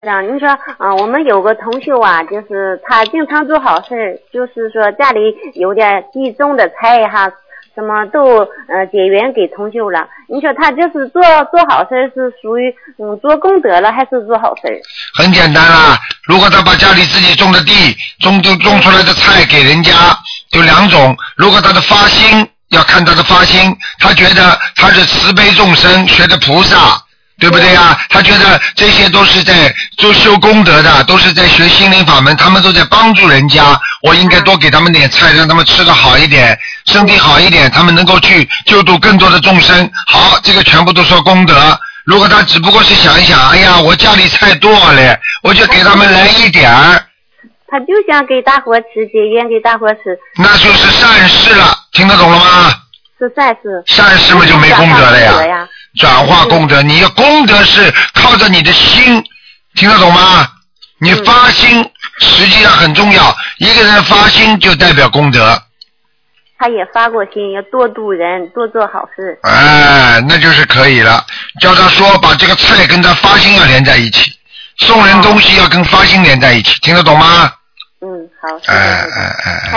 您说，我们有个同学啊，就是他经常做好事，就是说家里有点地种的菜哈，什么都结缘给同学了。您说他就是做好事是属于做功德了，还是做好事？ 很简单啦，如果他把家里自己种的地种出来的菜给人家，有两种。如果他的发心，要看他的发心，他觉得他是慈悲众生，学的菩萨。对不对呀？他觉得这些都是在做修功德的，都是在学心灵法门，他们都在帮助人家，我应该多给他们点菜，让他们吃得好一点，身体好一点，他们能够去救度更多的众生。好，这个全部都说功德。如果他只不过是想一想，哎呀，我家里菜多了，我就给他们来一点儿。 他就想给大伙吃，结缘给大伙吃。 那就是善事了，听得懂了吗？ 是善事。 善事嘛就没功德了呀。转化功德，你的功德是靠着你的心，听得懂吗？你发心实际上很重要，一个人发心就代表功德。 他也发过心，要多度人，多做好事。 哎，那就是可以了。叫他说把这个菜跟他发心要连在一起，送人东西要跟发心连在一起，听得懂吗？ 好。 哎。